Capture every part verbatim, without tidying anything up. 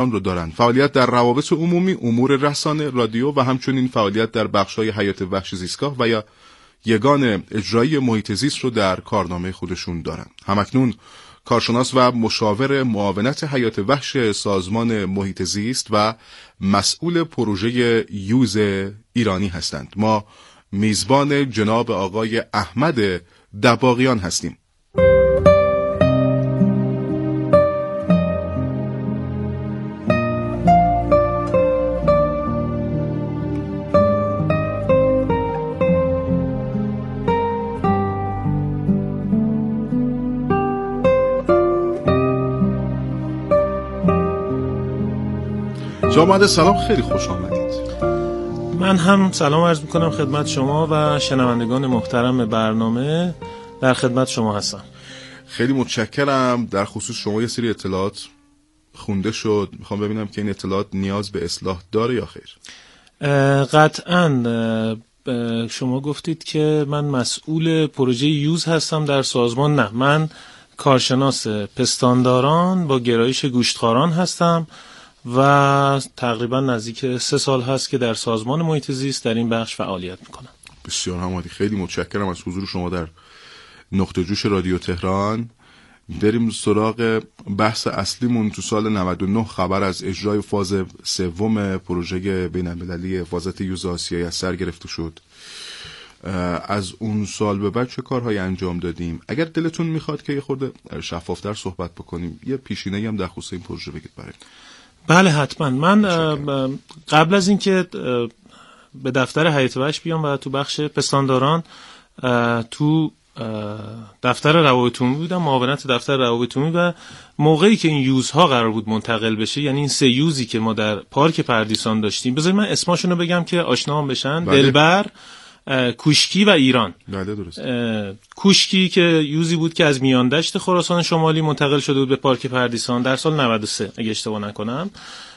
رو دارن. فعالیت در روابط عمومی، امور رسانه، رادیو و همچنین فعالیت در بخش‌های حیات وحش زیستگاه و یا یگان اجرایی محیط زیست رو در کارنامه خودشون دارن. همکنون کارشناس و مشاور معاونت حیات وحش سازمان محیط زیست و مسئول پروژه یوز ایرانی هستند. ما میزبان جناب آقای احمد دباغیان هستیم. جناب سلام، خیلی خوش آمدید. من هم سلام عرض میکنم خدمت شما و شنوندگان محترم برنامه. در خدمت شما هستم. خیلی متشکرم. در خصوص شما یه سری اطلاعات خونده شد، میخوام ببینم که این اطلاعات نیاز به اصلاح داره یا خیر. قطعاً. شما گفتید که من مسئول پروژه یوز هستم در سازمان. نه، من کارشناس پستانداران با گرایش گوشتخواران هستم و تقریبا نزدیک سه سال هست که در سازمان محیط زیست در این بخش فعالیت میکنم. بسیار همالی. خیلی متشکرم از حضور شما در نقطه جوش رادیو تهران. بریم سراغ بحث اصلیمون. تو سال نود و نه خبر از اجرای فاز سوم پروژه بین‌المللی حفاظت یوز آسیایی از سر گرفته شد. از اون سال به بعد چه کارهایی انجام دادیم؟ اگر دلتون میخواد که یه خورده شفافتر صحبت بکنیم، یه پیشینه‌ای هم در خصوص این پروژه بگید برای. بله حتما. من قبل از اینکه به دفتر حیات وحش بیام و تو بخش پستانداران تو دفتر روابط عمومی بودم، معاونت دفتر روابط عمومی، و موقعی که این یوزها قرار بود منتقل بشه، یعنی این سه یوزی که ما در پارک پردیسان داشتیم، بذارید من اسماشون رو بگم که آشنا هم بشن. بله. دلبر، کوشکی و ایران. بله درست. کوشکی که یوزی بود که از میان دشت خراسان شمالی منتقل شده بود به پارک پردیسان در سال نود و سه اگه اشتباه نکنم،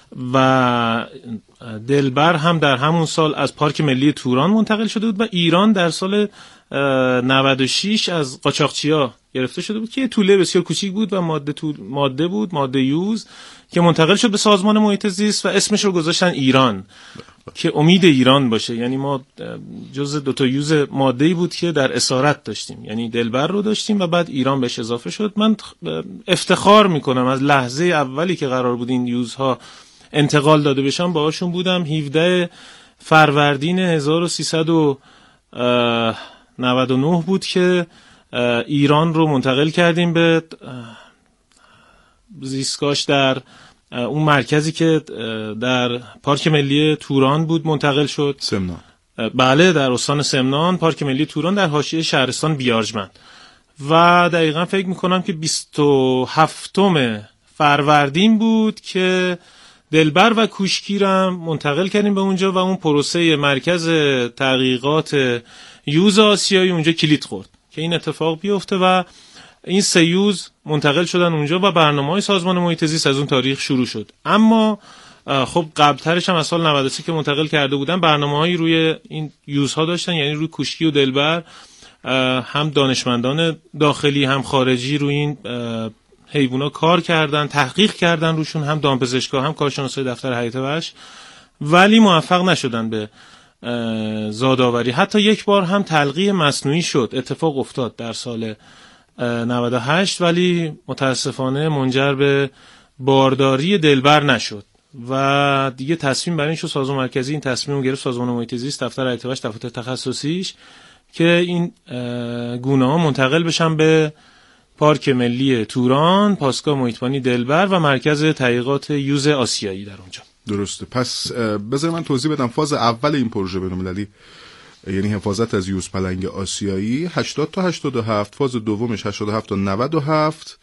و دلبر هم در همون سال از پارک ملی توران منتقل شده بود، و ایران در سال نود و شش از قاچاقچیا گرفته شده بود که یه توله بسیار کوچیک بود و ماده تو ماده بود، ماده یوز، که منتقل شد به سازمان محیط زیست و اسمش رو گذاشتن ایران که امید ایران باشه. یعنی ما جز دو تا یوز ماده‌ای بود که در اسارت داشتیم، یعنی دلبر رو داشتیم و بعد ایران بهش اضافه شد. من افتخار میکنم از لحظه اولی که قرار بود این یوزها انتقال داده بشن باهاشون بودم. هفدهم فروردین هزار و سیصد و نود و نه بود که ایران رو منتقل کردیم به زیستگاهش در اون مرکزی که در پارک ملی توران بود منتقل شد. سمنان. بله، در استان سمنان، پارک ملی توران در حاشیه شهرستان بیارجمند. و دقیقاً فکر میکنم که بیست و هفتم فروردین بود که دلبر و کوشکی را منتقل کردیم به اونجا و اون پروسه مرکز تحقیقات یوز آسیایی اونجا کلید خورد که این اتفاق بیفته و این سه یوز منتقل شدن اونجا و برنامه‌های سازمان محیط زیست از اون تاریخ شروع شد. اما خب قبلترش هم از سال نود و سه که منتقل کرده بودن برنامه‌هایی روی این یوزها داشتن، یعنی روی کوشکی و دلبر هم دانشمندان داخلی هم خارجی روی این حیوونا کار کردن، تحقیق کردن روشون، هم دامپزشکا هم کارشناسای دفتر حیات وحش، ولی موفق نشدن به زادآوری. حتی یک بار هم تلقیح مصنوعی شد، اتفاق افتاد در سال نود و هشت، ولی متاسفانه منجر به بارداری دلبر نشد و دیگه تصمیم برای این شد، سازمان مرکزی این تصمیم رو گرفت، سازمان محیط زیست، دفتر حیات وحش، دفتر تخصصیش، که این گونه ها منتقل بشن به پارک ملی توران، پاسگاه محیطبانی دلبر و مرکز تحقیقات یوز آسیایی در اونجا. درسته. پس بذار من توضیح بدم. فاز اول این پروژه بین‌المللی یعنی حفاظت از یوز پلنگ آسیایی هشتاد تا هشتاد و هفت، فاز دومش هشتاد و هفت تا نود و هفت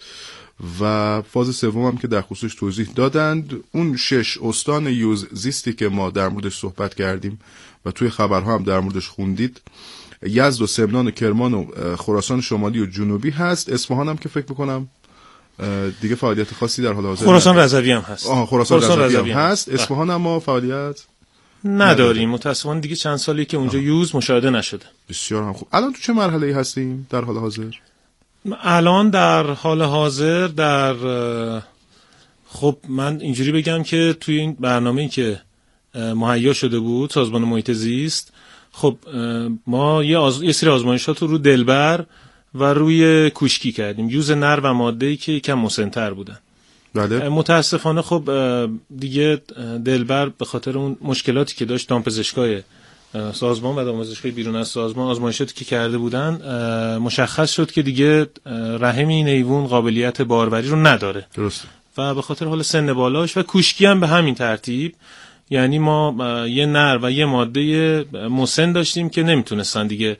و فاز سوم هم که در خصوصش توضیح دادند. اون شش استان یوز زیستی که ما در موردش صحبت کردیم و توی خبرها هم در موردش خوندید، یزد و سمنان و کرمان و خراسان شمالی و جنوبی هست. اصفهان هم که فکر میکنم دیگه فعالیت خاصی در حال حاضر خراسان رضوی هم هست. آها خراسان, خراسان رضوی, رضوی هم هست. اصفهان هم ما فعالیت نداریم متاسفانه، دیگه چند سالی که اونجا آه. یوز مشاهده نشده. بسیار هم خوب. الان تو چه مرحله‌ای هستیم در حال حاضر؟ الان در حال حاضر در خب من اینجوری بگم که توی این برنامه‌ای که مهیا شده بود سازمان محیط زیست، خب ما یه, آز... یه سری آزمایشات رو رو دلبر و روی کوشکی کردیم، یوز نر و ماده‌ای که یکم مسن‌تر بودن. بله. متاسفانه خب دیگه دلبر به خاطر اون مشکلاتی که داشت دامپزشکای سازمان و دامپزشکای بیرون از سازمان آزمایشاتی که کرده بودن مشخص شد که دیگه رحم این حیوان قابلیت باروری رو نداره. درسته. و به خاطر حال سن بالاش و کوشکی هم به همین ترتیب، یعنی ما یه نر و یه ماده مسن داشتیم که نمیتونستن دیگه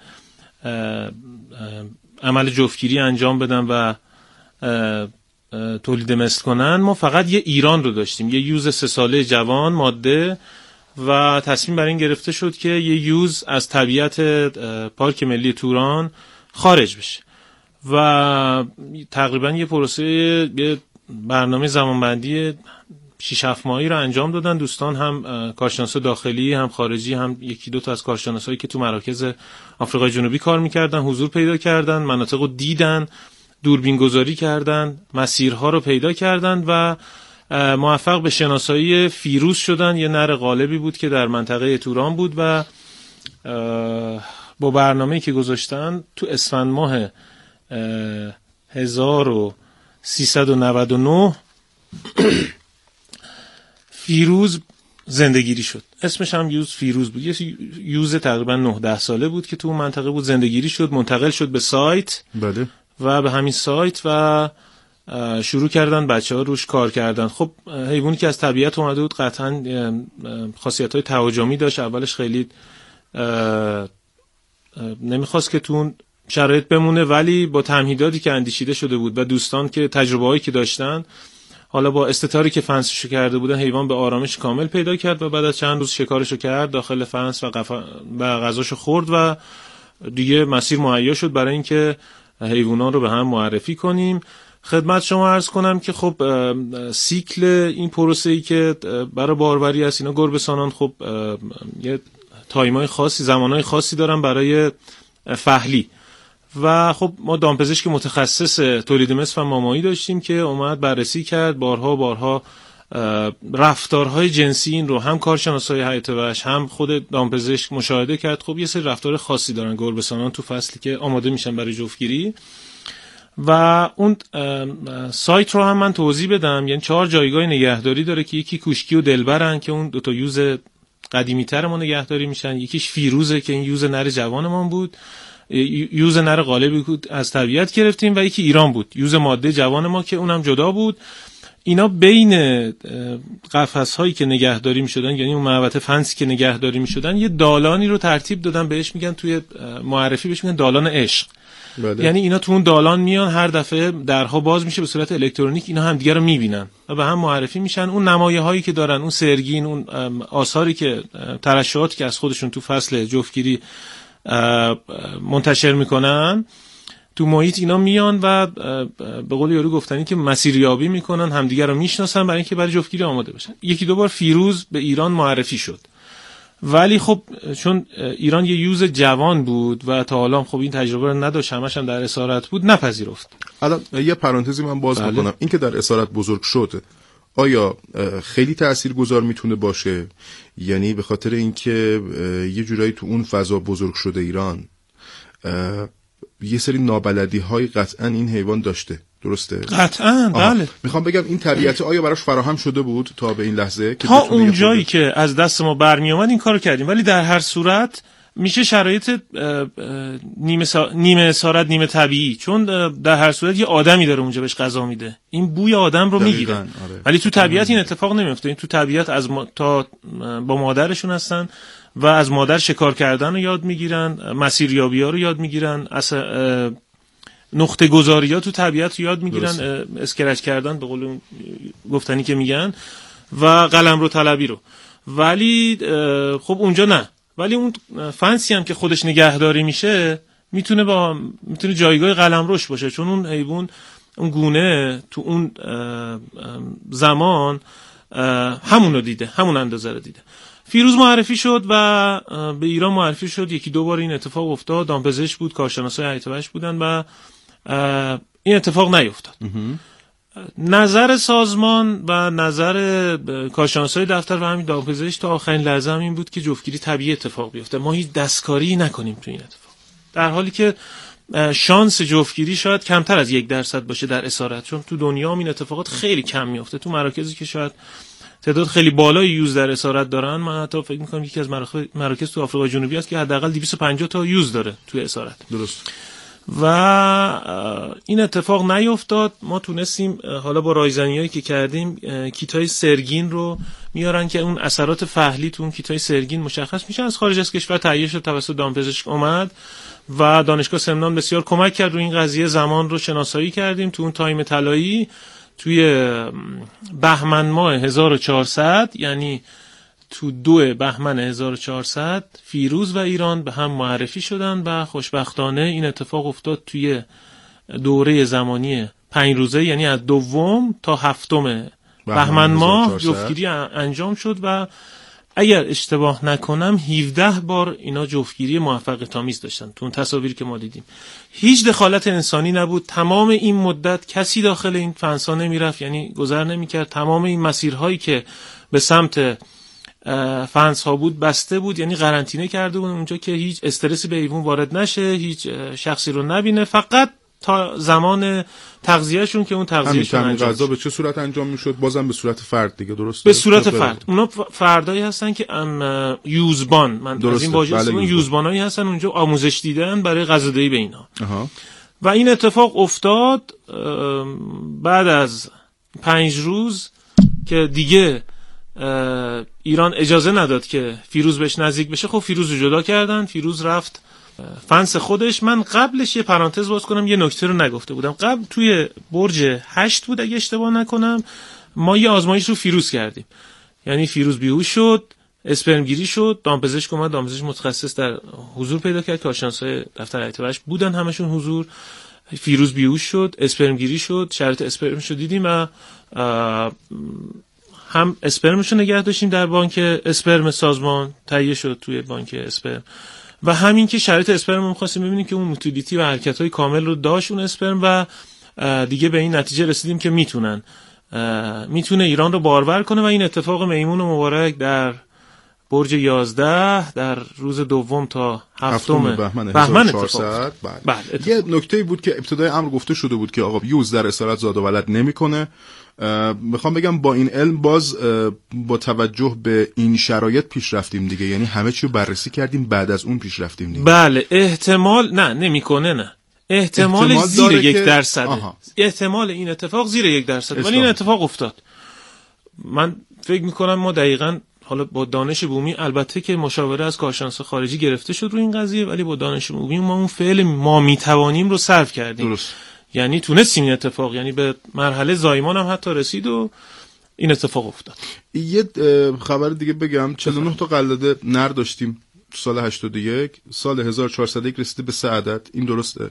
عمل جفتگیری انجام بدن و تولید مثل کنن. ما فقط یه ایران رو داشتیم، یه یوز سه ساله جوان ماده، و تصمیم بر این گرفته شد که یه یوز از طبیعت پارک ملی توران خارج بشه و تقریبا یه پروسه، یه برنامه زمانبندی شش هفت ماهی رو انجام دادن دوستان، هم کارشناس داخلی هم خارجی، هم یکی دو تا از کارشناسایی که تو مراکز آفریقای جنوبی کار میکردن حضور پیدا کردن، مناطق رو دیدن، دوربین گذاری کردن، مسیرها رو پیدا کردن و موفق به شناسایی فیروز شدن. یه نر غالبی بود که در منطقه توران بود و با برنامه‌ای که گذاشتن تو اسفند ماه هزار و سیصد و نود و نه فیروز زندگیری شد. اسمش هم یوز فیروز بود. یه یوز تقریبا نه ده ساله بود که تو اون منطقه بود، زندگیری شد، منتقل شد به سایت. بله. و به همین سایت و شروع کردن بچه ها روش کار کردن. خب حیوانی که از طبیعت اومده بود قطعا خاصیت های تهاجمی داشت. اولش خیلی نمیخواست که تو اون شرایط بمونه، ولی با تمهیداتی که اندیشیده شده بود و دوستان که تجربه هایی که داشتن، حالا با استتاری که فنسشو کرده بودن، حیوان به آرامش کامل پیدا کرد و بعد از چند روز شکارشو کرد داخل فنس و قفا و غذاشو خورد و دیگه مسیر مهیا شد برای اینکه حیوانات رو به هم معرفی کنیم. خدمت شما عرض کنم که خب سیکل این پروسه‌ای که برای باروری هست، اینا گربه‌سانان خب یه تایمای خاصی، زمانای خاصی دارن برای فحلی و خب ما دامپزشک متخصص تولید مثل و مامایی داشتیم که اومد بررسی کرد بارها بارها رفتارهای جنسی این رو، هم کارشناسای هیئت وحش هم خود دامپزشک مشاهده کرد. خب یه سری رفتار خاصی دارن گربه‌سانان تو فصلی که آماده میشن برای جفتگیری. و اون سایت رو هم من توضیح بدم، یعنی چهار جایگاه نگهداری داره که یکی کوشکی و دلبرن که اون دو تا یوز قدیمی تر ما نگهداری میشن، یکیش فیروزه که این یوز نر جوانمون بود، یوز نر غالبی بود از طبیعت گرفتیم، و یکی ایران بود یوز ماده جوان ما که اونم جدا بود. اینا بین قفس هایی که نگهداری میشدن، یعنی اون محوطه فنسی که نگهداری میشدن، یه دالانی رو ترتیب دادن، بهش میگن توی معرفی بهش میگن دالان عشق. بله. یعنی اینا تو اون دالان میان، هر دفعه درها باز میشه به صورت الکترونیک، اینا هم دیگه رو میبینن و به هم معرفی میشن. اون نمایه هایی که دارن، اون سرگین، اون آثاری که ترشحاتی که از خودشون تو فصل جفتگیری منتشر میکنن تو محیط، اینا میان و به قول یارو گفتنی که مسیریابی میکنن، همدیگه رو میشناسن برای اینکه برای جفتگیری آماده بشن. یکی دو بار فیروز به ایران معرفی شد، ولی خب چون ایران یه یوز جوان بود و تا حالا خب این تجربه رو نداشت، همش هم در اسارت بود، نپذیرفت. الان یه پرانتزی من باز بله. بکنم، این که در اسارت بزرگ شد آیا خیلی تاثیرگذار میتونه باشه؟ یعنی به خاطر اینکه یه جورایی تو اون فضا بزرگ شده ایران، یه سری نابلدی های قطعا این حیوان داشته، درسته؟ قطعا بله. میخوام بگم این طبیعت آیا براش فراهم شده بود تا به این لحظه که تا اون جایی که از دست ما برمی اومد این کارو کردیم، ولی در هر صورت میشه شرایط نیمه سا... نیمه اسارت نیمه طبیعی، چون در هر صورت یه آدمی داره اونجا بهش غذا میده، این بوی آدم رو میگیره. آره. ولی تو طبیعت این اتفاق نمیفته. این تو طبیعت از ما... تا با مادرشون هستن و از مادر شکار کردن رو یاد میگیرن، مسیریابی ها رو یاد میگیرن، اص... نقطه گذاری ها تو طبیعت رو یاد میگیرن، اسکرچ کردن به قول گفتنی که میگن، و قلم رو طلبی رو. ولی خب اونجا نه. ولی اون فنسی هم که خودش نگهداری میشه میتونه با میتونه جایگاه قلمروش باشه، چون اون حیوان، اون گونه تو اون زمان همون رو دیده، همون اندازه رو دیده. فیروز معرفی شد و به ایران معرفی شد. یکی دو بار این اتفاق افتاد، دامپزشک بود، کارشناسای هیئت وحش بودن و این اتفاق نیفتاد. نظر سازمان و نظر کارشناسای دفتر و همین دامپزشک تا آخرین لحظه هم این بود که جفتگیری طبیعی اتفاق بیفته، ما هیچ دستکاری نکنیم تو این اتفاق، در حالی که شانس جفتگیری شاید کمتر از یک درصد باشه در اسارت، چون تو دنیا هم این اتفاقات خیلی کم میفته. تو مراکزی که شاید تعداد خیلی بالای یوز در اسارت دارن، من حتی فکر می‌کنم یکی از مراکز تو آفریقای جنوبی است که حداقل دویست و پنجاه تا یوز داره تو اسارت. درست. و این اتفاق نیفتاد. ما تونستیم حالا با رایزنیایی که کردیم کیتای سرگین رو میارن که اون اثرات فحلی تو اون کیتای سرگین مشخص میشه، از خارج از کشور تهیه شد، توسط دامپزشک اومد و دانشگاه سمنان بسیار کمک کرد رو این قضیه. زمان رو شناسایی کردیم تو اون تایم طلایی توی بهمن ماه هزار و چهارصد، یعنی تو دو بهمن هزار و چهارصد فیروز و ایران به هم معرفی شدن و خوشبختانه این اتفاق افتاد توی دوره زمانی پنج روزه، یعنی از دوم تا هفتم بهمن ماه جفتگیری انجام شد و اگر اشتباه نکنم هفده بار اینا جفتگیری موفقیت آمیز داشتن. تو اون تصاویری که ما دیدیم هیچ دخالت انسانی نبود. تمام این مدت کسی داخل این فنسا نمیرفت، یعنی گذر نمیکرد. تمام این مسیرهایی که به سمت فنس ها بود بسته بود، یعنی قرنطینه کرده بود اونجا که هیچ استرسی به ایوون وارد نشه، هیچ شخصی رو نبینه، فقط تا زمان تغذیهشون که اون تغذیهشون انجام غذا به چه صورت انجام میشد؟ بازم به صورت فرد دیگه، درسته؟ به صورت فرد. اونا فردایی هستن که ام یوزبان، من درسته. از این واژه بله یوزبانایی هستن اونجا آموزش دیدن برای غذادهی به اینا. اها. و این اتفاق افتاد بعد از پنج روز که دیگه ایران اجازه نداد که فیروز بهش نزدیک بشه. خب فیروز رو جدا کردن، فیروز رفت فنس خودش. من قبلش یه پرانتز باز کنم، یه نکته رو نگفته بودم. قبل توی برج هشت بود اگه اشتباه نکنم، ما یه آزمایش رو فیروز کردیم، یعنی فیروز بیهوش شد، اسپرم گیری شد، دامپزشک اومد، دامپزشک متخصص در حضور پیدا کرد، کارشناسای دفتر هیئت وحش بودن همشون حضور. فیروز بیهوش شد، اسپرم گیری شد، شرایط اسپرمش رو دیدیم و هم اسپرمش رو نگه داشتیم در بانک اسپرم سازمان، تهیه شد توی بانک اسپرم، و همین که شرایط اسپرم رو خواستیم ببینیم که اون موتیلیتی و حرکت‌های کامل رو داشت اون اسپرم، و دیگه به این نتیجه رسیدیم که میتونن میتونه ایران رو بارور کنه. و این اتفاق میمون و مبارک در برج یازده در روز دوم تا هفتم بهمن, بهمن اتفاق. بله. یه نکته بود که ابتدای امر گفته شده بود که آقا یوز در اسارت زاد و ولد نمیکنه. میخوام بگم با این علم باز با توجه به این شرایط پیش رفتیم دیگه، یعنی همه چی رو بررسی کردیم بعد از اون پیش رفتیم دیگه. بله احتمال نه نمیکنه نه احتمال, احتمال زیر یک درصد احتمال این اتفاق زیر یک درصد، ولی این اتفاق افتاد. من فکر میکنم ما دقیقاً حالا با دانش بومی، البته که مشاوره از کارشناس خارجی گرفته شد روی این قضیه، ولی با دانش بومی ما اون فعل ما میتوانیم رو صرف کردیم. درست. یعنی تونستیم این اتفاق، یعنی به مرحله زایمان هم حتی رسید و این اتفاق افتاد. یه خبر دیگه بگم، چهل و نه تا قلاده نر داشتیم سال هشتاد و یک، سال هزار و چهارصد و یک رسیده به سه عدد. این درسته؟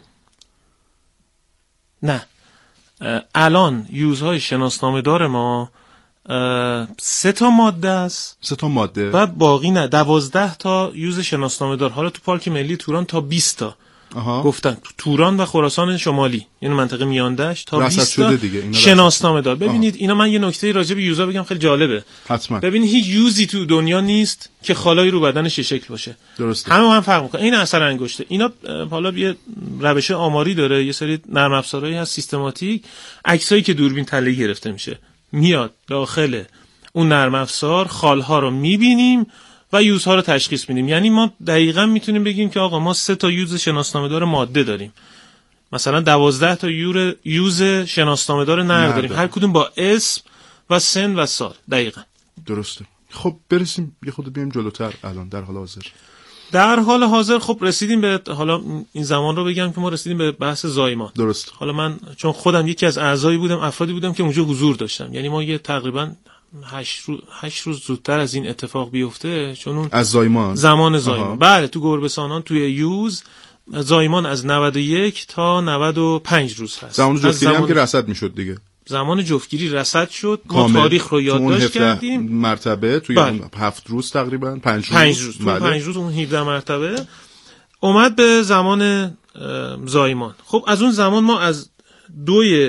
نه، الان یوزهای شناسنامه دار ما سه تا ماده است، سه تا ماده و باقی نه، دوازده تا یوز شناسنامه دار. حالا تو پارک ملی توران تا بیست تا آها. گفتن تو توران و خراسان شمالی، یعنی منطقه میاندشت، تا بیست تا شناسنامه دار. ببینید اینا، من یه نکته راجع به یوزا بگم خیلی جالبه. حتما. ببینید هیچ یوزی تو دنیا نیست که خالایی رو بدنش شکل باشه. درسته. همه هم فرق میکنه. این اثر انگشته. اینا حالا یه روش آماری داره، یه سری نرم افزارهایی هست سیستماتیک، عکسایی که دوربین تله‌ای گرفته میشه میاد داخل اون نرم افزار، خالها رو میبینیم و یوزها رو تشخیص میدیم. یعنی ما دقیقاً میتونیم بگیم که آقا ما سه تا یوز شناسنامه‌دار ماده داریم، مثلا دوازده تا یور یوز شناسنامه‌دار نر داریم، هر کدوم با اسم و سن و سال. دقیقاً درسته. خب برسیم یه خود بیایم جلوتر. الان در حال حاضر در حال حاضر خب رسیدیم به، حالا این زمان رو بگم که ما رسیدیم به بحث زایمان. درست. حالا من چون خودم یکی از اعضایی بودم، افرادی بودم که اونجا حضور داشتم، یعنی ما یه تقریباً هشت روز هشت روز زودتر از این اتفاق بیفته، چون اون از زایمان زمان زایمان آها. بله تو گربه‌سانان توی یوز زایمان از نود و یک تا نود و پنج روز هست. زمان جفتگیری هم که رصد میشد دیگه، زمان جفتگیری رصد شد. ما تاریخ رو یادداشت کردیم، مرتبه توی بله. اون هفت روز تقریبا پنج روز پنج روز تو بله. پنج روز اون هفده مرتبه اومد به زمان زایمان. خب از اون زمان ما از دوی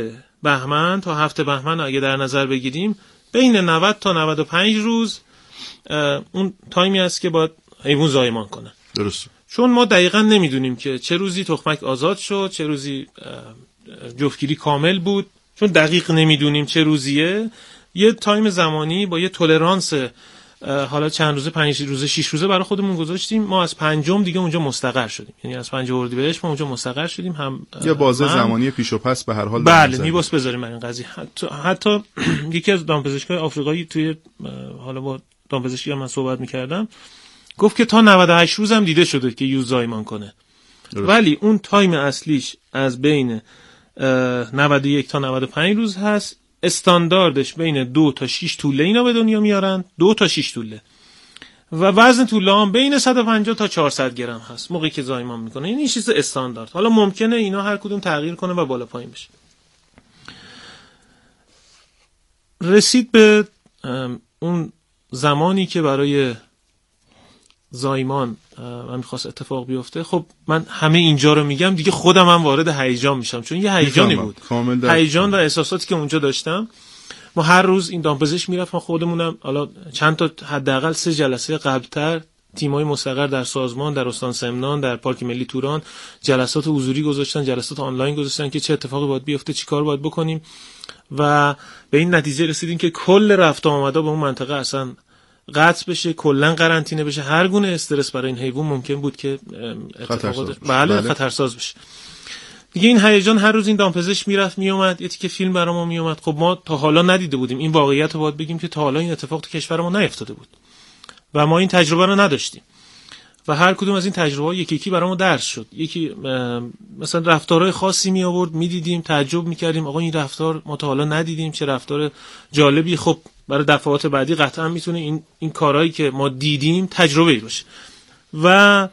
بهمن تا هفت بهمن اگه در نظر بگیریم بین نود تا نود و پنج روز اون تایمی است که باید حیوان زایمان کنه. درست. چون ما دقیقاً نمیدونیم که چه روزی تخمک آزاد شد، چه روزی جفتگیری کامل بود، چون دقیق نمیدونیم چه روزیه. یه تایم زمانی با یه تولرانس حالا چند روزه، پنج روزه، شش روزه برای خودمون گذاشتیم. ما از پنجم دیگه اونجا مستقر شدیم، یعنی از پنجم اردیبهشت ما اونجا مستقر شدیم. هم یه بازه زمانی پیش و پس به هر حال بله میباس بذاریم برای این قضیه. حتی, حتی یکی از دامپزشکای آفریقایی توی حالا با دامپزشکی من صحبت میکردم گفت که تا نود و هشت روز هم دیده شده که یوز زایمان کنه. درست. ولی اون تایم اصلیش از بین نود و یک تا نود و پنج روز هست. استانداردش بین دو تا شش توله اینا به دنیا میارن، دو تا شش توله، و وزن توله هم بین صد و پنجاه تا چهارصد گرم هست موقعی که زایمان میکنه. این چیز استاندارد. حالا ممکنه اینا هر کدوم تغییر کنه و بالا پایین بشه. رسید به اون زمانی که برای زایمان من میخواست اتفاق بیفته. خب من همه اینجا رو میگم دیگه خودم هم وارد هیجان میشم، چون یه هیجانی بود، هیجان و احساساتی که اونجا داشتم. ما هر روز این دامپزشک میرفت، ما خودمونم حالا چند تا حداقل سه جلسه قبلتر تیمای مستقر در سازمان، در استان سمنان، در پارک ملی توران جلسات حضوری گذاشتن، جلسات آنلاین گذاشتن که چه اتفاقی باید بیفته، چی کار باید بکنیم، و به این نتیجه رسیدیم که کل رفت و آمدا به اون منطقه اصلا قطع بشه، کلا قرنطینه بشه. هر گونه استرس برای این حیوان ممکن بود که اتفاقات بله خطرساز بشه. دیگه این هیجان هر روز این دامپزشک میرفت میومد، یه تیکه فیلم برامون میومد. خب ما تا حالا ندیده بودیم، این واقعیت رو باید بگیم که تا حالا این اتفاق تو کشور ما نیفتاده بود و ما این تجربه رو نداشتیم و هر کدوم از این تجربه‌ها یکی یکی برامون درس شد. یکی مثلا رفتارهای خاصی می آورد، میدیدیم، تعجب میکردیم، آقا این رفتار ما تا حالا ندیدیم، چه رفتار جالبی. خب برای دفعات بعدی قطعا میتونه این این کارهایی که ما دیدیم تجربه‌ای باشه. و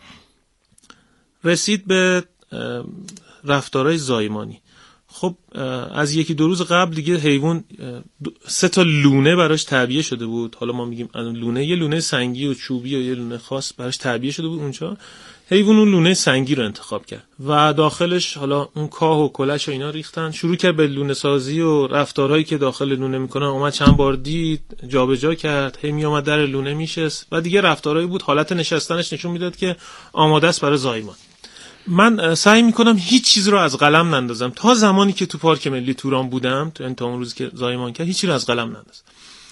رسید به رفتارهای زایمانی. خب از یکی دو روز قبل دیگه حیوان سه تا لونه براش تعبیه شده بود. حالا ما میگیم لونه، یه لونه سنگی و چوبی و یه لونه خاص براش تعبیه شده بود اونجا. حیوان اون لونه سنگی رو انتخاب کرد و داخلش حالا اون کاه و کلش و اینا ریختن. شروع کرد به لونه سازی و رفتارهایی که داخل لونه میکنن. اومد چند بار دید، جابجا کرد، هی می اومد در لونه میشست و دیگه رفتارهایی بود حالت نشستنش نشون میداد که آماده است برای زایمان. من سعی میکنم هیچ چیز رو از قلم نندازم. تا زمانی که تو پارک ملی توران بودم، تو تا اون روزی که زایمان کرد، هیچ چیز رو از قلم نندازم.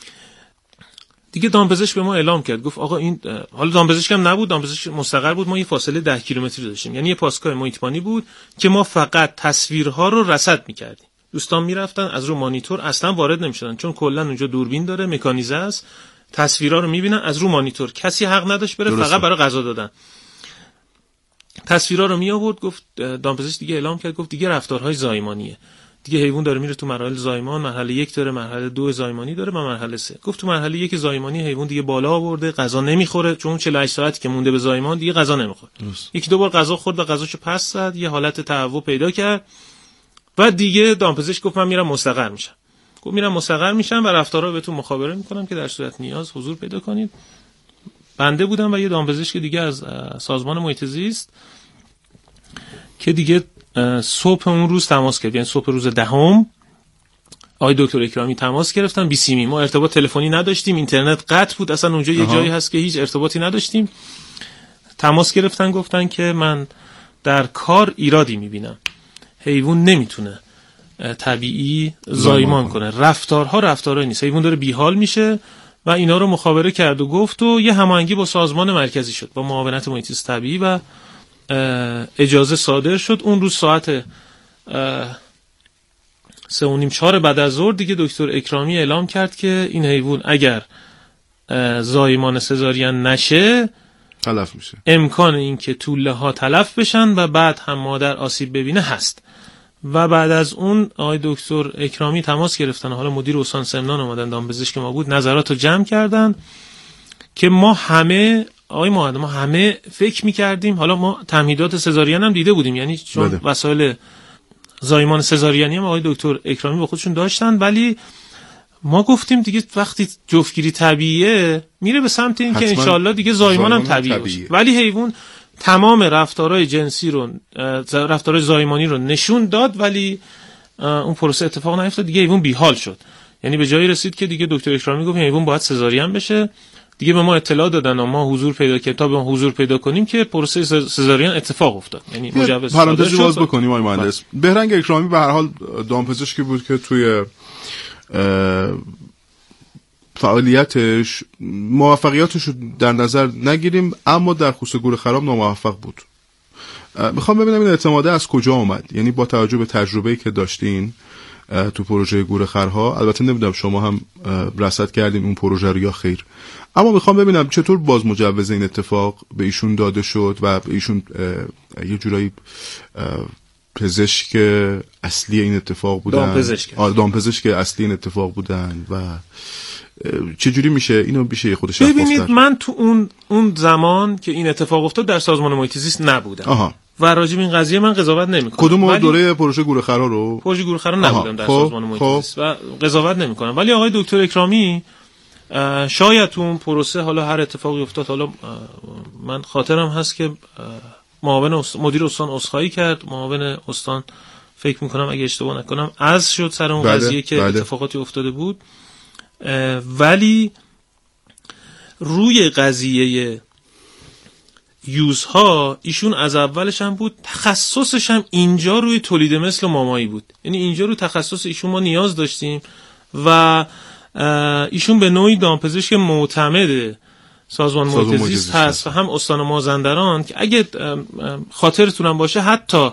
دیگه دامپزشک به ما اعلام کرد، گفت آقا این، حالا دامپزشک هم نبود، دامپزشک مستقر بود. ما یه فاصله ده کیلومتری داشتیم، یعنی یه پاسگاه محیطبانی بود که ما فقط تصویرها رو رصد میکردیم. دوستان میرفتن از رو مانیتور، اصلا وارد نمیشدن چون کلا اونجا دوربین داره، مکانیزه است، تصویرها رو میبینن از رو مانیتور. کسی حق نداشت بره درسته. فقط برای غذا دادن. تصویرها رو می آورد. گفت دامپزشک دیگه اعلام کرد، گفت دیگه رفتارهای زایمانیه، دیگه حیوان داره میره تو مراحل زایمان. مرحله یک داره، مرحله دو زایمانی داره و مرحله سه. گفت تو مرحله یک زایمانی حیوان دیگه بالا آورده، غذا نمیخوره، چون چهل و هشت ساعتی که مونده به زایمان دیگه غذا نمیخوره. یکی دو بار غذا خورد و غذاشو پس زد، یه حالت تهوع پیدا کرد و دیگه دامپزشک گفت من میرم مستقر میشم. گفت میرم مستقر میشم و رفتارها بهتون مخابره میکنم که در صورت نیاز حضور پیدا کنید. بنده بودم و یه دامپزشک دیگه از سازمان محیط زیست که دیگه صبح اون روز تماس کرد، یعنی صبح روز دهم آقای دکتر اکرامی تماس گرفتن بی سی می. ما ارتباط تلفنی نداشتیم، اینترنت قطع بود، اصلا اونجا یه جایی هست که هیچ ارتباطی نداشتیم. تماس گرفتن، گفتن که من در کار ایرادی میبینم، حیوان نمیتونه طبیعی زایمان کنه، رفتارها رفتارها نیست، حیوان داره بیحال میشه و اینا رو مخابره کرد و گفت و یه هماهنگی با سازمان مرکزی شد، با معاونت محیط زیست طبیعی و اجازه صادر شد. اون روز ساعت سه و نیم چهار بعد از ظهر دیگه دکتر اکرامی اعلام کرد که این حیوان اگر زایمان سزارین نشه تلف میشه، امکان این که توله ها تلف بشن و بعد هم مادر آسیب ببینه هست. و بعد از اون آقای دکتر اکرامی تماس گرفتن، حالا مدیر استان سمنان اومدن، دامپزشک ما بود، نظرات رو جمع کردن که ما همه آقای معهد ما همه فکر می‌کردیم، حالا ما تمهیدات سزارین هم دیده بودیم، یعنی چون بده. وسایل زایمان سزارینی هم آقای دکتر اکرامی با خودشون داشتن، ولی ما گفتیم دیگه وقتی جفتگیری طبیعیه میره به سمت این که انشالله دیگه زایمان هم طبیعی باشه. ولی حیوان تمام رفتارهای جنسی رو، رفتارهای زایمانی رو نشون داد، ولی اون پروسه اتفاق نیفتاد، دیگه حیوان بیحال شد. یعنی به جایی رسید که دیگه دکتر اکرامی گفت حیوان باید سزارین بشه. دیگه به ما اطلاع دادن و ما حضور پیدا کتاب ما حضور پیدا کنیم که پروسه سزارین اتفاق افتاد. یعنی مجوز پرانتزی باز بکنیم آقای مهندس. بهرنگ اکرامی به هر حال دامپزشکی بود که توی فعالیتش موفقیتش رو در نظر نگیریم، اما در خصوص گورخرام ناموفق بود. میخوام ببینم این اعتماده از کجا اومد، یعنی با توجه به تجربه‌ای که داشتین تو پروژه گورخرها، البته نمیدونم شما هم رصد کردین اون پروژه رو یا خیر، اما میخوام ببینم چطور باز مجوز این اتفاق به ایشون داده شد و به ایشون یه جورایی پزشک اصلی این اتفاق بودن، دامپزشک دامپزشک اصلی این اتفاق بودن و چجوری میشه اینو میشه خودش شفاف کرد؟ ببینید من تو اون اون زمان که این اتفاق افتاد در سازمان محیط زیست نبودم. آها. و راجع به این قضیه من قضاوت نمی‌کنم. کدوم ولی... دوره پروژه گورخرها رو پروژه گورخرها نبودم در خب. سازمان محیط زیست و قضاوت نمی‌کنم، ولی آقای دکتر اکرامی شاید تو اون پروسه حالا هر اتفاقی افتاد، حالا من خاطرم هست که معاون است... مدیر استان عذرخواهی کرد، معاون استان فکر می‌کنم اگه اشتباه نکنم از شد سر اون بله. قضیه که بله. اتفاقاتی افتاده بود، ولی روی قضیه یوزها ایشون از اولش هم بود، تخصصش هم اینجا روی تولید مثل مامایی بود، یعنی اینجا رو تخصص ایشون ما نیاز داشتیم و ایشون به نوعی دامپزشک معتمد سازمان محیط زیست هست و هم استان مازندران که اگه خاطرتونم باشه حتی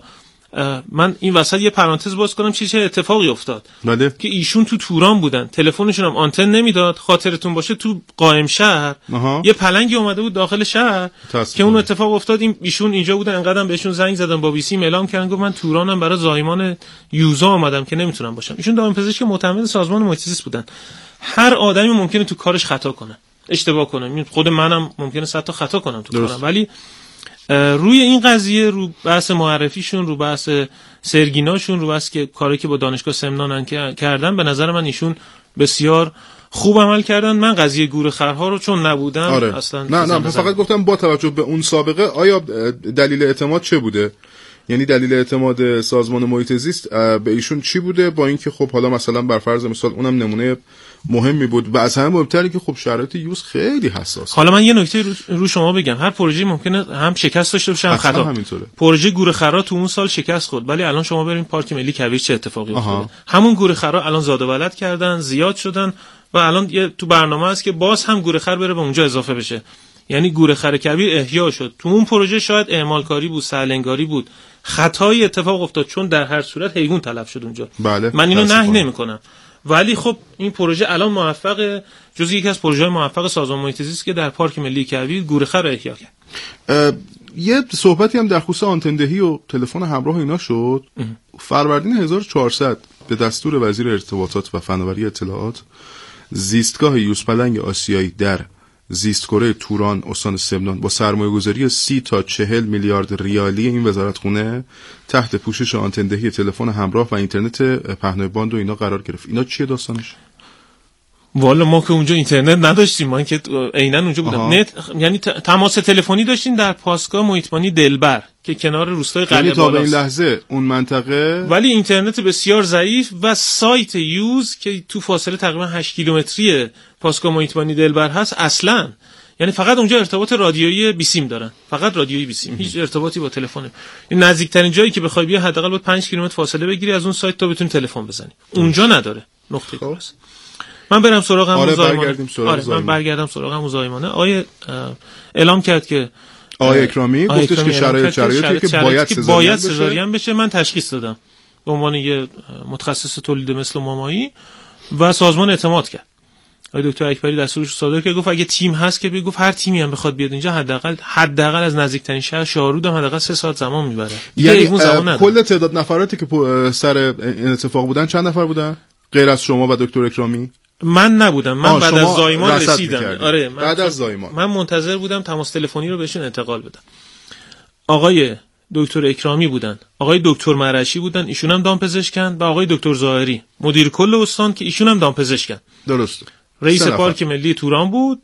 من این وسط یه پرانتز باز کنم چه چه اتفاقی افتاد بله. که ایشون تو توران بودن، تلفنشون هم آنتن نمیداد، خاطرتون باشه تو قائم شهر آها. یه پلنگی اومده بود داخل شهر که اون اتفاق افتاد، این ایشون اینجا بودن، انقدرم بهشون زنگ زدن با بیسیم اعلام کردن گفت من تورانم برای زایمان یوزا اومدم که نمیتونم باشم. ایشون دامپزشک معتمد سازمان محیط زیست بودن. هر آدمی ممکنه تو کارش خطا کنه، اشتباه کنه، خود منم ممکنه صد تا خطا کنم تو کارم، ولی روی این قضیه، رو بحث معرفیشون، رو بحث سرگیناشون، رو بحث که کاری که با دانشگاه سمنان کردن، به نظر من ایشون بسیار خوب عمل کردن. من قضیه گورخرها رو چون نبودم آره. اصلا نه نه فقط گفتم با توجه به اون سابقه آیا دلیل اعتماد چه بوده، یعنی دلیل اعتماد سازمان محیط زیست به ایشون چی بوده، با اینکه خب حالا مثلا بر فرض مثال اونم نمونه مهمی بود و از همه مهمتره که خب شرایط یوز خیلی حساس. حالا من یه نکته رو, رو شما بگم، هر پروژه ممکنه هم شکست داشته باشه هم خطا. پروژه گورخرها تو اون سال شکست خورد، ولی الان شما بریم پارک ملی کویر چه اتفاقی افتاده. همون گورخرها الان زاد و ولد کردن، زیاد شدن و الان یه تو برنامه است که باز هم گورخر بره به اونجا اضافه بشه، یعنی گورخر کویر احیا شد. تو اون پروژه شاید اعمال کاری بود، سرلنگاری بود، خطایی اتفاق افتاد چون در هر صورت حیوان تلف شد اونجا. بله. من اینو نهی نمی‌کنم، ولی خب این پروژه الان موفق، جز یکی از پروژه‌های موفق سازمان محیط زیست که در پارک ملی کویر گورخر رو احیا کرد. یه صحبتی هم در خصوص آنتندهی و تلفن همراه اینا شد. فروردین هزار و چهارصد به دستور وزیر ارتباطات و فناوری اطلاعات زیستگاه یوزپلنگ آسیایی در زیستکره توران استان سمنان با سرمایه‌گذاری سی تا چهل میلیارد ریالی این وزارتخونه تحت پوشش آنتندهی تلفن همراه و اینترنت پهنای باند و اینا قرار گرفت. اینا چیه داستانش؟ والا ما که اونجا اینترنت نداشتیم، من که عیناً اونجا بودم. نت یعنی تماس تلفنی داشتیم در پاسگاه محیطبانی دلبر که کنار روستای قلعه بالاست. یعنی تا به این لحظه اون منطقه، ولی اینترنت بسیار ضعیف و سایت یوز که تو فاصله تقریبا هشت کیلومتری پاسگاه محیطبانی دلبر هست اصلاً، یعنی فقط اونجا ارتباط رادیویی بیسیم دارن، فقط رادیویی بیسیم، هیچ ارتباطی با تلفن. این نزدیکترین جایی که بخوای بیا حداقل باید پنج کیلومتر فاصله بگیری از اون سایت تا بتونی تلفن بزنی. اونجا نداره. نقطه است. من برم سراغ همون آره زایمانه. آره من برگردم سراغ همون زایمانه. آیه اعلام کرد که آیه اکرامی گفتش که شرایط شرایطی که باید باید سزارین بشه. من تشخیص دادم به عنوان یه متخصص تولید مثل مامایی و سازمان اعتماد کرد. آقای دکتر اکبری دستورش صادر کرد، گفت اگه تیم هست که بگو هر تیمی هم بخواد بیاد اینجا حداقل حداقل از نزدیکترین شهر شاهرود هم حداقل سه ساعت زمان میبره. یعنی کل تعداد نفراتی که سر این اتفاق بودن چند نفر بودن غیر از شما و دکتر اکرامی؟ من نبودم، من بعد از زایمان رسیدم. آره من بعد از زایمان من منتظر بودم تماس تلفنی رو بهشون انتقال بدم. آقای دکتر اکرامی بودن، آقای دکتر مرشی بودن، ایشون هم دامپزشکن، و آقای دکتر ظاهری مدیر کل استان که ایشون هم دامپزشکن. درسته. رئیس پارک ملی توران بود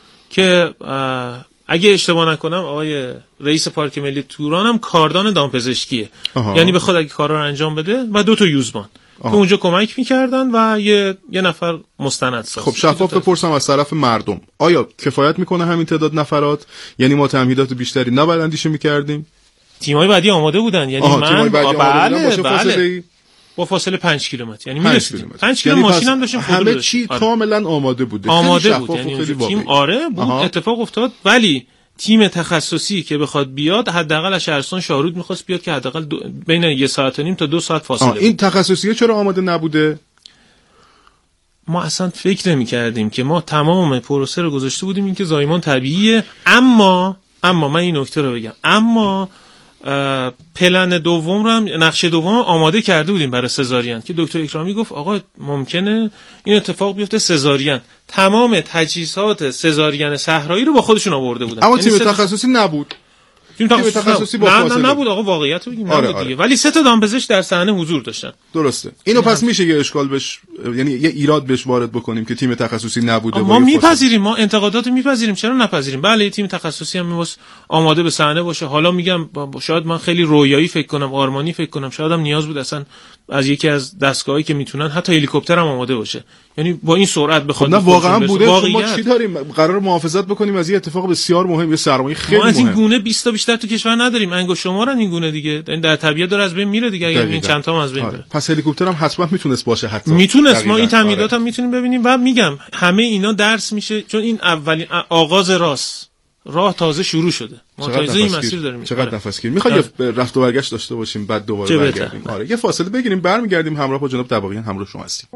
که اگه اشتباه نکنم آقای رئیس پارک ملی توران هم کاردان دامپزشکیه، یعنی بخواد اگه کارا رو انجام بده، و دو تا یوزبان. که اونجا کمک میکردن و یه یه نفر مستند ساز. خب شفاف بپرسم از طرف مردم، آیا کفایت میکنه همین تعداد نفرات؟ یعنی ما تمهیدات بیشتری نباید اندیشه میکردیم؟ تیمای بعدی آماده بودن، یعنی من بله بله با فاصله پنج کیلومتر، یعنی میرسیدیم پنج کیلومتر ماشین هم داشتیم، همه چی آره. کاملا آماده بوده، آماده بود، یعنی تیم آره بود. آها. اتفاق افتاد، ولی تیم تخصصی که بخواد بیاد حداقل از شهرستان شاهرود می‌خواست بیاد که حداقل دو... بین یه ساعت و نیم تا دو ساعت فاصله بود. این تخصصیه چرا آماده نبوده؟ ما اصلا فکر نمی‌کردیم که ما تمام پروسه رو گذاشته بودیم اینکه زایمان طبیعیه، اما اما من این نکته رو بگم، اما پلن دوم رو هم، نقشه دوم آماده کرده بودیم برای سزارین که دکتر اکرامی گفت آقا ممکنه این اتفاق بیفته سزارین. تمام تجهیزات سزارین صحرایی رو با خودشون آورده بودن، اما تیم تخصصی نبود. تیم تخصصی, تخصصی با نه, نه نبود آقا، واقعیت رو بگیم آره نبود دیگه. آره. ولی سه تا دامپزشک در صحنه حضور داشتن. درسته. اینو پس میشه یه اشکال بش، یعنی یه ایراد بهش وارد بکنیم که تیم تخصصی نبوده. ما میپذیریم، ما انتقادات میپذیریم، چرا نپذیریم؟ بله تیم تخصصی هم میواس آماده به صحنه باشه. حالا میگم شاید من خیلی رویایی فکر کنم، آرمانی فکر کنم، شاید هم نیاز بود اصلا از یکی از دستگاهایی که میتونن حتی هلیکوپتر هم آماده باشه، یعنی با این سرعت بخواد. خب نه واقعا بوده. ما چی داریم؟ قرار محافظت بکنیم از این اتفاق بسیار مهم، یه سرمایه خیلی مهم. ما از این گونه بیست تا بیشتر تو کشور نداریم. انگشت شمارن این گونه دیگه، در طبیعت داره از بین میره دیگه. اگه این چند تا از بین بره، پس هلیکوپتر هم حتما میتونست باشه، حتی میتونست. ما این تمهیدات هم میتونیم ببینیم و میگم همه اینا درس میشه، چون این اولین آغاز راست راه تازه شروع شده. ما تازه این مسیر داریم. چقدر نفسگیر. میخوای رفت و برگشت داشته باشیم بعد دوباره برگردیم. آره یه فاصله بگیریم برمیگردیم. همراه با جناب دباغیان همراه شما هستیم.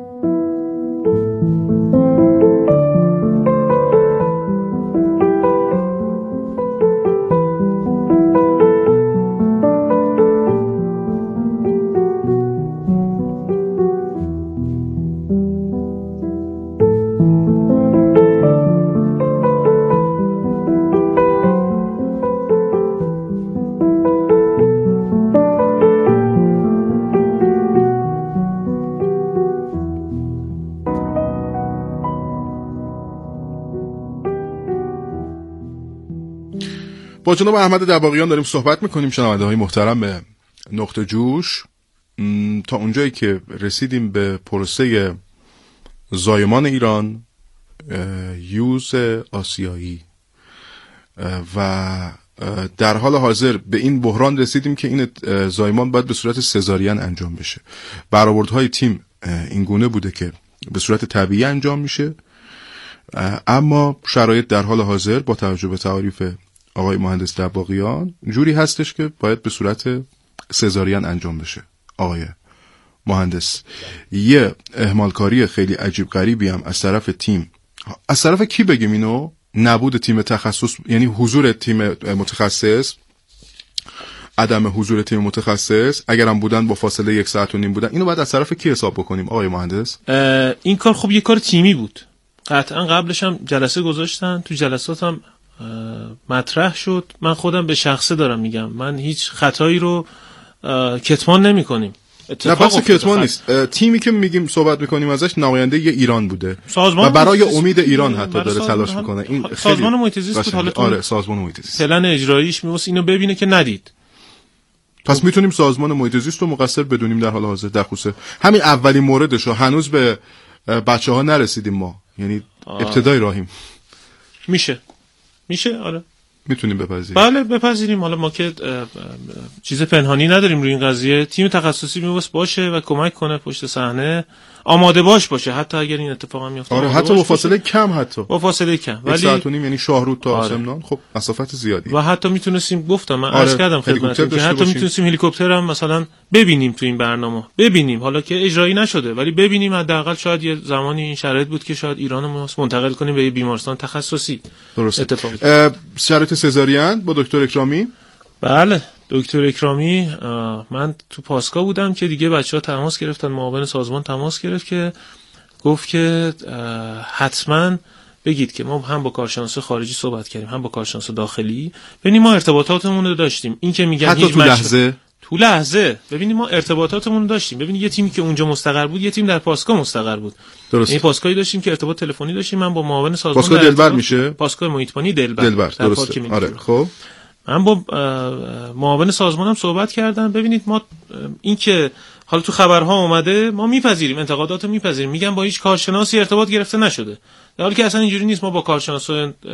با جناب احمد دباغیان داریم صحبت میکنیم. شنونده های محترم به نقطه جوش، تا اونجایی که رسیدیم به پروسه زایمان ایران، یوز آسیایی، و در حال حاضر به این بحران رسیدیم که این زایمان باید به صورت سزارین انجام بشه. برآوردهای تیم این گونه بوده که به صورت طبیعی انجام میشه، اما شرایط در حال حاضر با توجه به تعاریف آقای مهندس دباغیان جوری هستش که باید به صورت سزارین انجام بشه. آقای مهندس، یه اهمالکاری خیلی عجیب غریبی هم از طرف تیم، از طرف کی بگیم اینو؟ نبود تیم تخصص، یعنی حضور تیم متخصص، عدم حضور تیم متخصص، اگرم بودن با فاصله یک ساعت و نیم بودن، اینو باید از طرف کی حساب بکنیم آقای مهندس؟ این کار خب یه کار تیمی بود قطعا. قبلش هم جلسه گذاشتن، تو جلسات هم مطرح شد. من خودم به شخصه دارم میگم، من هیچ خطایی رو کتمان نمی کنیم. نه پس کتمان نیست. تیمی که میگیم صحبت میکنیم ازش نماینده یه ایران بوده و برای امید ایران حتی داره تلاش میکنه. این خیلی سازمان محیط زیست بود. حالا آره سازمان محیط زیست پلن اجراییش میواسه اینو ببینه که ندید. پس میتونیم سازمان محیط زیست رو مقصر بدونیم در حال حاضر در خصوص همین اولین موردش رو. هنوز به بچه‌ها نرسیدیم ما، یعنی ابتدای راهیم. میشه میشه آره میتونیم بپذیریم. بله بپذیریم. حالا ما که چیز پنهانی نداریم روی این قضیه. تیم تخصصی میواسه باشه و کمک کنه پشت صحنه، آماده باش باشه حتی اگر این اتفاق هم میفته. آره حتی با فاصله کم، حتی با فاصله کم، ولی ساعت و نیم، یعنی شاهرود تا آره. سمنان، خب مسافت زیادی. و حتی میتونستیم، گفتم من عرض آره. کردم خدمتتون که حتی میتونستیم هلیکوپتر هم مثلا ببینیم تو این برنامه، ببینیم حالا که اجرایی نشده ولی ببینیم حداقل شاید یه زمانی این شرایط بود که شاید ایران رو منتقل کنیم به بیمارستان تخصصی. درست. شرایط سزارین با دکتر اکرامی؟ بله دکتر اکرامی، من تو پاسکا بودم که دیگه بچه‌ها تماس گرفتن، معاون سازمان تماس گرفت که گفت که حتما بگید که ما هم با کارشناس خارجی صحبت کردیم هم با کارشناس داخلی، ببینیم ما ارتباطاتمون رو داشتیم. این که میگن حتی تو لحظه تو لحظه ببینیم ما ارتباطاتمون رو داشتیم. ببینید یه تیمی که اونجا مستقر بود، یه تیم در پاسکا مستقر بود. درست. این پاسکایی داشتیم که ارتباط تلفنی داشتیم. من با معاون سازمان پاسکا دلبر میشه، پاسکا محیطبانی دلبر دلبر درست. آره خب من با معاون سازمانم صحبت کردم. ببینید ما این که حالا تو خبرها اومده، ما میپذیریم، انتقادات رو میپذیریم، میگن با هیچ کارشناسی ارتباط گرفته نشده، در حالی که اصلا اینجوری نیست. ما با کارشناسای